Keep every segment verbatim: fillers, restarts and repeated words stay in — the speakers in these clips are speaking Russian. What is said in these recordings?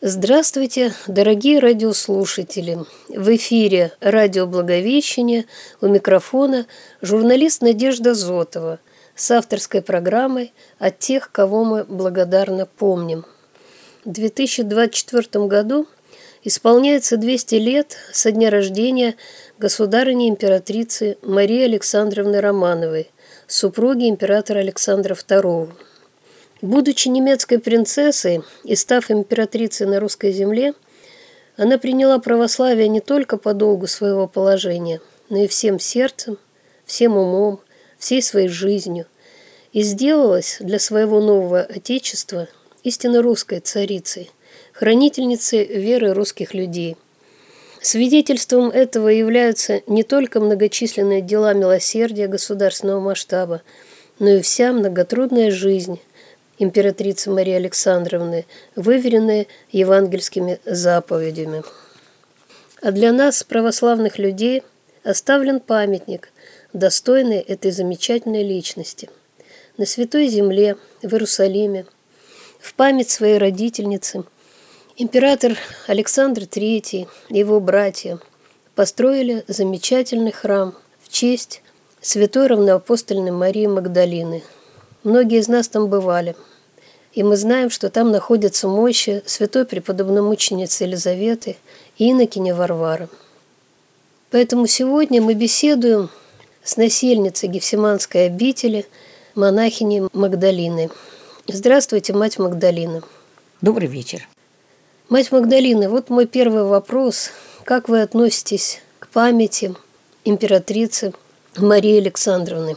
Здравствуйте, дорогие радиослушатели! В эфире радио «Благовещение», у микрофона журналист Надежда Зотова с авторской программой «От тех, кого мы благодарно помним». В две тысячи двадцать четвёртом году исполняется двести лет со дня рождения государыни-императрицы Марии Александровны Романовой, супруги императора Александра второго. Будучи немецкой принцессой и став императрицей на русской земле, она приняла православие не только по долгу своего положения, но и всем сердцем, всем умом, всей своей жизнью, и сделалась для своего нового отечества истинно русской царицей, хранительницей веры русских людей. Свидетельством этого являются не только многочисленные дела милосердия государственного масштаба, но и вся многотрудная жизнь императрицы Марии Александровны, выверенные евангельскими заповедями. А для нас, православных людей, оставлен памятник, достойный этой замечательной личности. На Святой Земле, в Иерусалиме, в память своей родительницы, император Александр третий и его братья построили замечательный храм в честь святой равноапостольной Марии Магдалины. Многие из нас там бывали, и мы знаем, что там находятся мощи святой преподобномученицы Елизаветы и инокини Варвары. Поэтому сегодня мы беседуем с насельницей Гефсиманской обители, монахиней Магдалиной. Здравствуйте, мать Магдалина. Добрый вечер. Мать Магдалина, вот мой первый вопрос. Как вы относитесь к памяти императрицы Марии Александровны?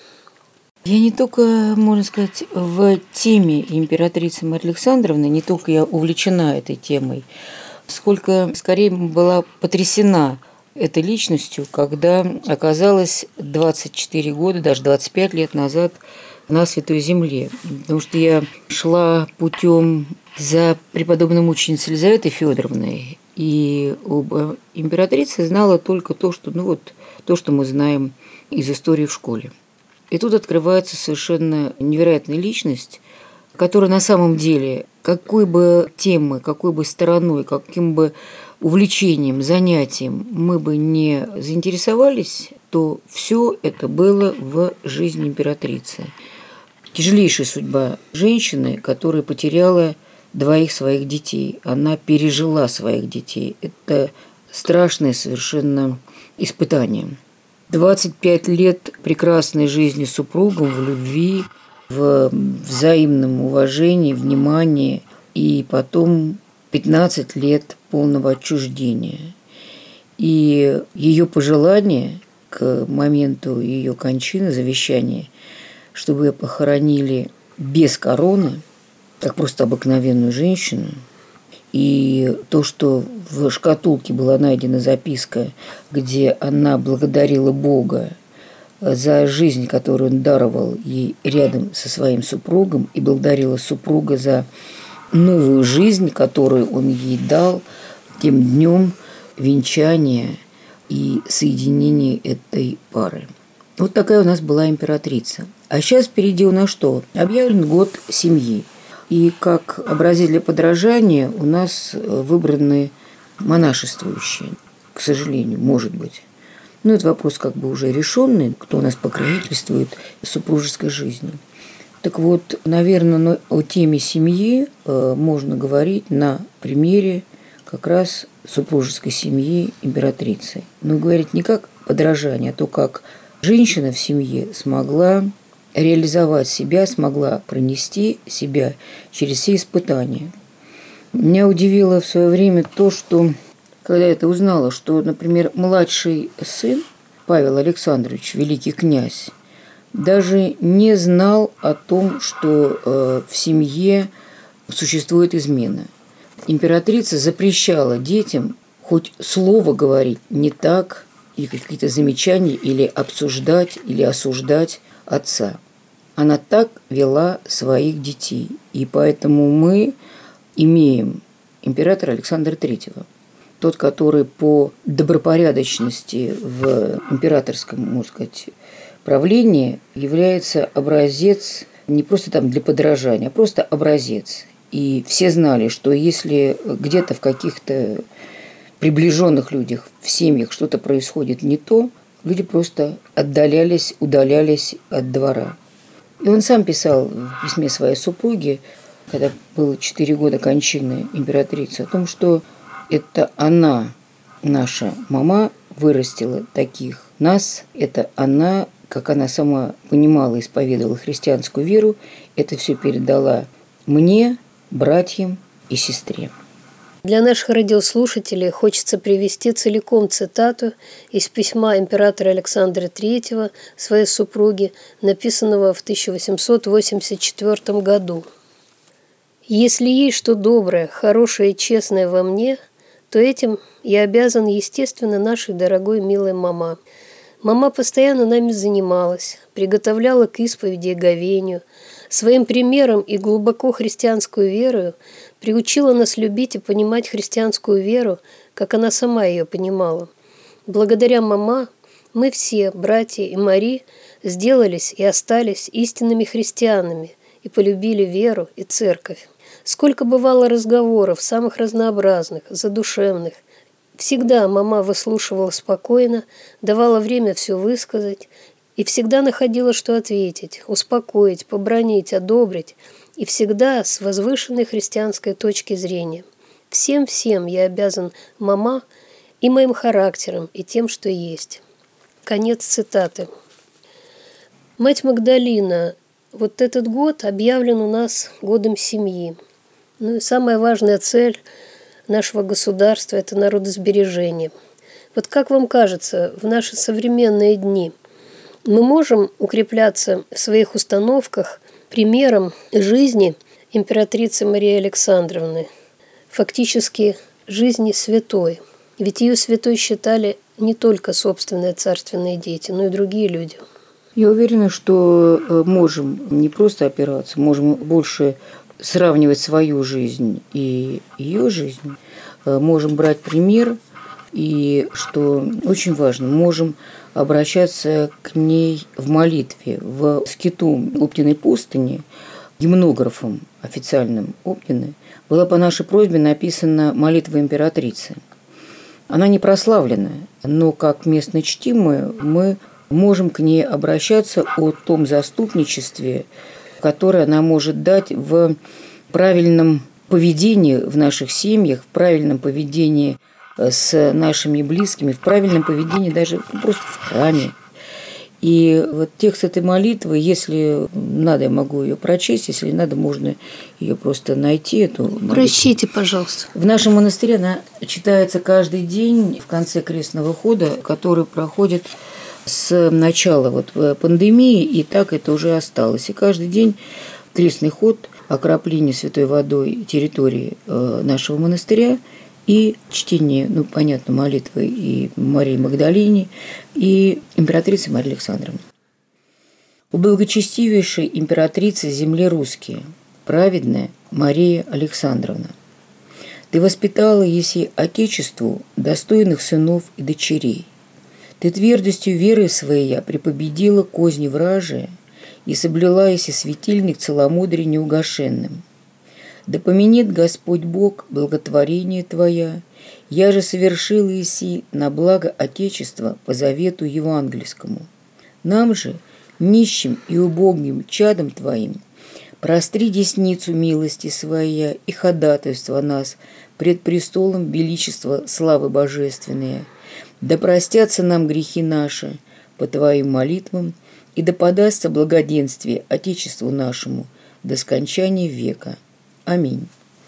Я не только, можно сказать, в теме императрицы Марии Александровны, не только я увлечена этой темой, сколько скорее была потрясена этой личностью, когда оказалась двадцать четыре года, даже двадцать пять лет назад на Святой Земле. Потому что я шла путем за преподобной мученицей Елизаветой Федоровной, и об императрице знала только то, что, ну вот, то, что мы знаем из истории в школе. И тут открывается совершенно невероятная личность, которая на самом деле, какой бы темой, какой бы стороной, каким бы увлечением, занятием мы бы не заинтересовались, то все это было в жизни императрицы. Тяжелейшая судьба женщины, которая потеряла двоих своих детей. Она пережила своих детей. Это страшное совершенно испытание. двадцать пять лет прекрасной жизни с супругом в любви, в взаимном уважении, внимании, и потом пятнадцать лет полного отчуждения. И ее пожелание к моменту ее кончины, завещания, чтобы ее похоронили без короны, как просто обыкновенную женщину. И то, что в шкатулке была найдена записка, где она благодарила Бога за жизнь, которую он даровал ей рядом со своим супругом, и благодарила супруга за новую жизнь, которую он ей дал тем днем венчания и соединения этой пары. Вот такая у нас была императрица. А сейчас впереди у нас что? Объявлен год семьи. И как образец для подражания у нас выбраны монашествующие, к сожалению, может быть. Но это вопрос как бы уже решенный, кто у нас покровительствует супружеской жизни. Так вот, наверное, о теме семьи можно говорить на примере как раз супружеской семьи императрицы. Но говорить не как подражание, а то, как женщина в семье смогла реализовать себя, смогла пронести себя через все испытания. Меня удивило в свое время то, что, когда я это узнала, что, например, младший сын Павел Александрович, великий князь, даже не знал о том, что э, в семье существует измена. Императрица запрещала детям хоть слово говорить не так, или какие-то замечания, или обсуждать, или осуждать отца. Она так вела своих детей. И поэтому мы имеем императора Александра третьего. Тот, который по добропорядочности в императорском, можно сказать, правлении является образец не просто там для подражания, а просто образец. И все знали, что если где-то в каких-то приближенных людях, в семьях что-то происходит не то, люди просто отдалялись, удалялись от двора. И он сам писал в письме своей супруге, когда было четыре года кончины императрицы, о том, что это она, наша мама, вырастила таких нас, это она, как она сама понимала, исповедовала христианскую веру, это все передала мне, братьям и сестре. Для наших радиослушателей хочется привести целиком цитату из письма императора Александра Третьего своей супруге, написанного в тысяча восемьсот восемьдесят четвёртом году. «Если есть что доброе, хорошее и честное во мне, то этим я обязан, естественно, нашей дорогой милой мама. Мама постоянно нами занималась, приготовляла к исповеди и говению, своим примером и глубоко христианскую верою приучила нас любить и понимать христианскую веру, как она сама ее понимала. Благодаря мама мы все, братья и Мари, сделались и остались истинными христианами и полюбили веру и церковь. Сколько бывало разговоров, самых разнообразных, задушевных. Всегда мама выслушивала спокойно, давала время все высказать и всегда находила, что ответить, успокоить, побранить, одобрить, и всегда с возвышенной христианской точки зрения. Всем-всем я обязан мама и моим характером, и тем, что есть». Конец цитаты. Мать Магдалина, вот этот год объявлен у нас годом семьи. Ну и самая важная цель нашего государства – это народосбережение. Вот как вам кажется, в наши современные дни мы можем укрепляться в своих установках примером жизни императрицы Марии Александровны, фактически жизни святой? Ведь ее святой считали не только собственные царственные дети, но и другие люди. Я уверена, что можем не просто опираться, можем больше сравнивать свою жизнь и ее жизнь, можем брать пример, и, что очень важно, можем обращаться к ней в молитве. В скиту Оптиной пустыни гимнографом официальным Оптины была по нашей просьбе написана молитва императрицы. Она не прославленная, но как местно чтимая мы можем к ней обращаться о том заступничестве, которое она может дать в правильном поведении в наших семьях, в правильном поведении с нашими близкими, в правильном поведении даже просто в храме. И вот текст этой молитвы, если надо, я могу ее прочесть, если надо, можно ее просто найти. Эту молитву. Прочтите, пожалуйста. В нашем монастыре она читается каждый день в конце крестного хода, который проходит с начала вот пандемии, и так это уже осталось. И каждый день крестный ход, окропление святой водой территории нашего монастыря и чтение, ну, понятно, молитвы и Марии Магдалине, и императрицы Марии Александровны. «У благочестивейшей императрицы земли русские, праведная Мария Александровна, ты воспитала еси Отечеству достойных сынов и дочерей. Ты твердостью веры своей препобедила козни вражие и соблюла еси светильник целомудрия неугашенным. Да поменит Господь Бог благотворение Твоя, я же совершила еси на благо Отечества по завету евангельскому. Нам же, нищим и убогим чадом Твоим, простри десницу милости Своя и ходатайство нас пред престолом величества славы божественные. Да простятся нам грехи наши по Твоим молитвам, и да подастся благоденствие Отечеству нашему до скончания века. Аминь».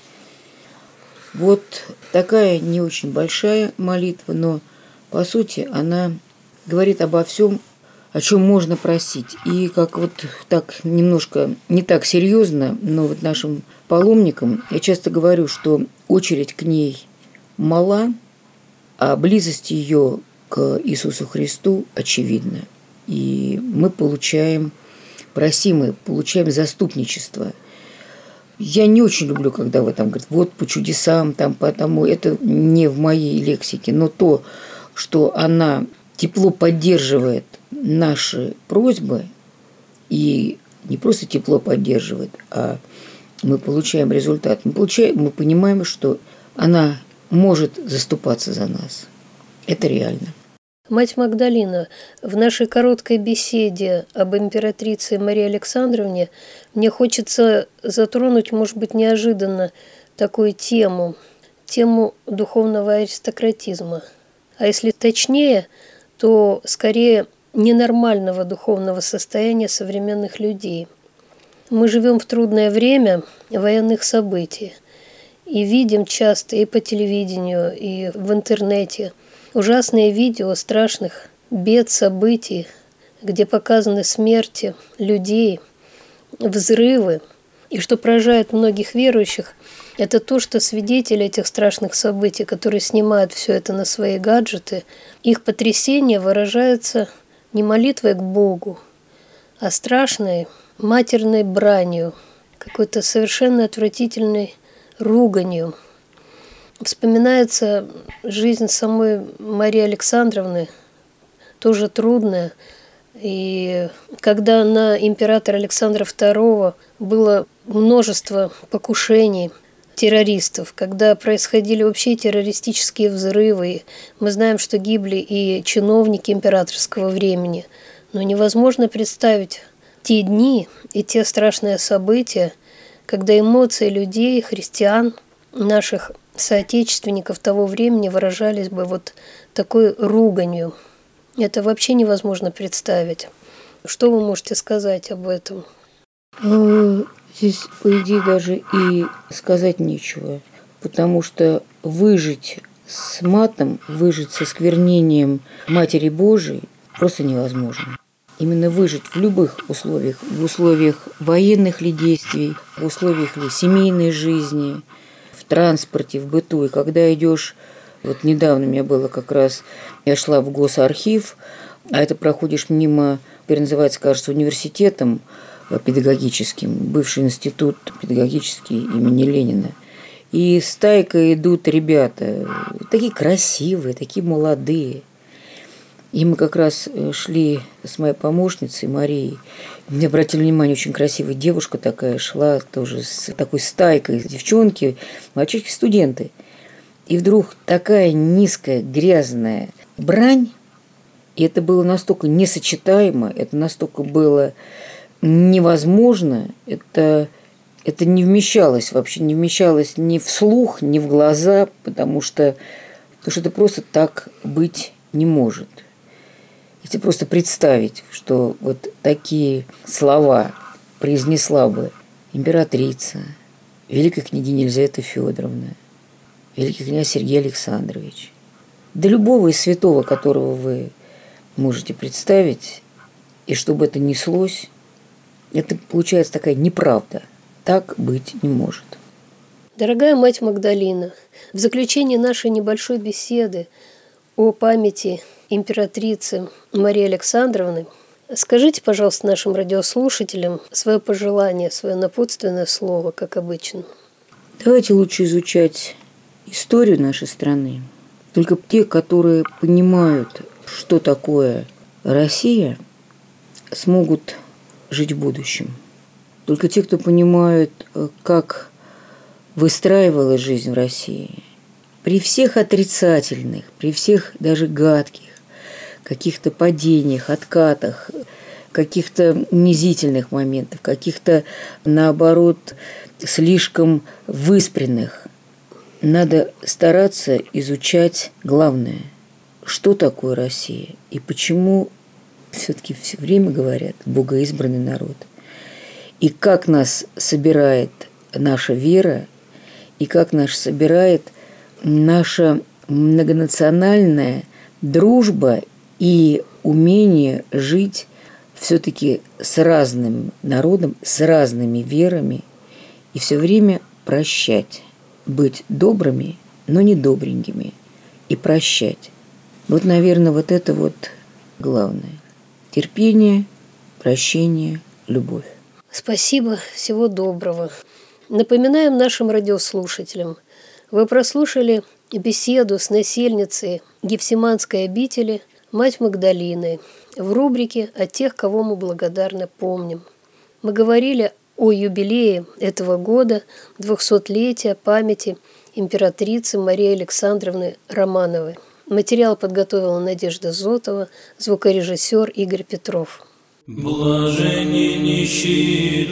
Вот такая не очень большая молитва, но по сути она говорит обо всем, о чем можно просить. И как вот так немножко не так серьезно, но вот нашим паломникам я часто говорю, что очередь к ней мала, а близость ее к Иисусу Христу очевидна. И мы получаем, просим, мы получаем заступничество. Я не очень люблю, когда вы там говорите, вот по чудесам, там, потому это не в моей лексике, но то, что она тепло поддерживает наши просьбы, и не просто тепло поддерживает, а мы получаем результат. Мы, получаем, мы понимаем, что она может заступаться за нас. Это реально. Мать Магдалина, в нашей короткой беседе об императрице Марии Александровне мне хочется затронуть, может быть, неожиданно такую тему, тему духовного аристократизма. А если точнее, то скорее ненормального духовного состояния современных людей. Мы живем в трудное время военных событий и видим часто и по телевидению, и в интернете ужасные видео страшных бед, событий, где показаны смерти людей, взрывы. И что поражает многих верующих, это то, что свидетели этих страшных событий, которые снимают все это на свои гаджеты, их потрясение выражается не молитвой к Богу, а страшной матерной бранью, какой-то совершенно отвратительной руганью. Вспоминается жизнь самой Марии Александровны, тоже трудная. И когда на императора Александра второго было множество покушений террористов, когда происходили вообще террористические взрывы, мы знаем, что гибли и чиновники императорского времени, но невозможно представить те дни и те страшные события, когда эмоции людей, христиан, наших соотечественников того времени выражались бы вот такой руганью. Это вообще невозможно представить. Что вы можете сказать об этом? Здесь, по идее, даже и сказать нечего, потому что выжить с матом, выжить со сквернением Матери Божией просто невозможно. Именно выжить в любых условиях, в условиях военных ли действий, в условиях ли семейной жизни, в транспорте, в быту. И когда идешь, вот недавно у меня было как раз, я шла в госархив, а это проходишь мимо, теперь называется, кажется, университетом педагогическим, бывший институт педагогический имени Ленина. И стайкой идут ребята, такие красивые, такие молодые. И мы как раз шли с моей помощницей Марией. Мне обратили внимание, очень красивая девушка такая шла, тоже с такой стайкой, девчонки, мальчишки, студенты. И вдруг такая низкая, грязная брань, и это было настолько несочетаемо, это настолько было невозможно, это, это не вмещалось вообще, не вмещалось ни в слух, ни в глаза, потому что, потому что это просто так быть не может. Если просто представить, что вот такие слова произнесла бы императрица, великая княгиня Елизавета Федоровна, великий князь Сергей Александрович, да любого из святого, которого вы можете представить, и чтобы это неслось, это получается такая неправда. Так быть не может. Дорогая мать Магдалина, в заключении нашей небольшой беседы о памяти императрицы Марии Александровны скажите, пожалуйста, нашим радиослушателям свое пожелание, свое напутственное слово, как обычно. Давайте лучше изучать историю нашей страны. Только те, которые понимают, что такое Россия, смогут жить в будущем. Только те, кто понимают, как выстраивалась жизнь в России, при всех отрицательных, при всех даже гадких, каких-то падениях, откатах, каких-то унизительных моментах, каких-то, наоборот, слишком выспренных, надо стараться изучать главное, что такое Россия и почему все-таки все время говорят богоизбранный народ. И как нас собирает наша вера, и как нас собирает наша многонациональная дружба и умение жить все-таки с разным народом, с разными верами, и все время прощать, быть добрыми, но не добренькими, и прощать. Вот, наверное, вот это вот главное. Терпение, прощение, любовь. Спасибо, всего доброго. Напоминаем нашим радиослушателям, вы прослушали беседу с насельницей Гефсиманской обители мать Магдалиной в рубрике «О тех, кого мы благодарны помним». Мы говорили о юбилее этого года, двухсотлетия памяти императрицы Марии Александровны Романовой. Материал подготовила Надежда Зотова, звукорежиссер Игорь Петров. Блаженни нищие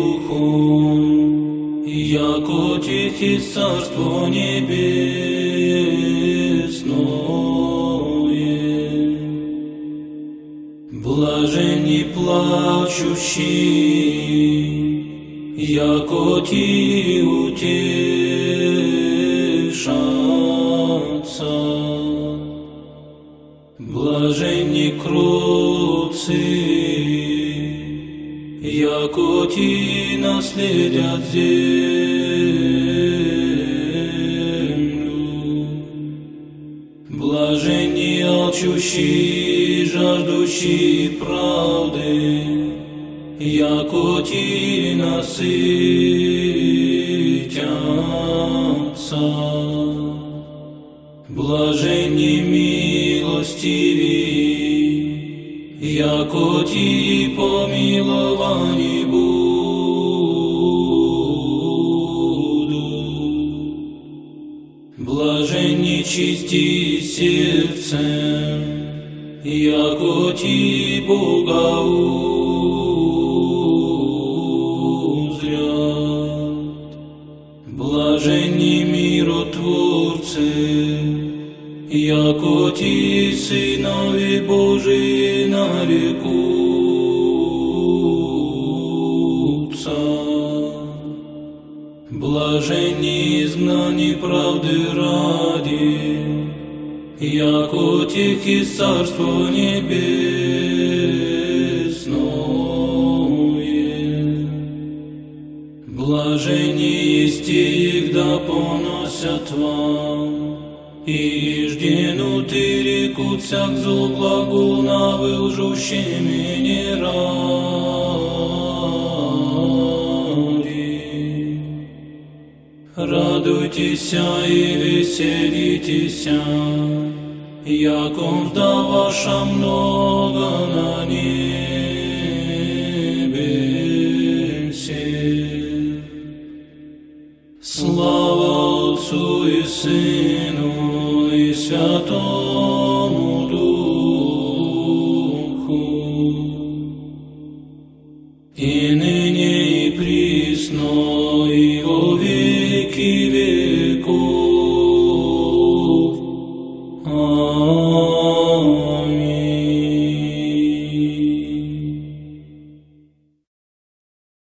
духом, яко тихи царство небесное. Блаженни плачущие, яко ти утешатся. Блаженни кроцы, яко ти наследят землю. Блаженни алчущие, жаждущие правды, яко ти насытятся. Блаженни милостивые, яко ти помиловани будут. Блаженни чисти сердцем, яко ти Бога узрят. Блаженни миротворцы, яко ти сынови Божии нарекутся. Блаженни изгнани правды ради, яко тихи царство небесное. Блаженни есть их, да поносят вам, и жденуты рекут всяк зол глагол на вылжущими не ради. Радуйтесь и веселитесь, яко мзда ваша много на небесе. Слава Отцу и Сыну и Святому Духу, и ныне и присно и во веки веков. Аминь.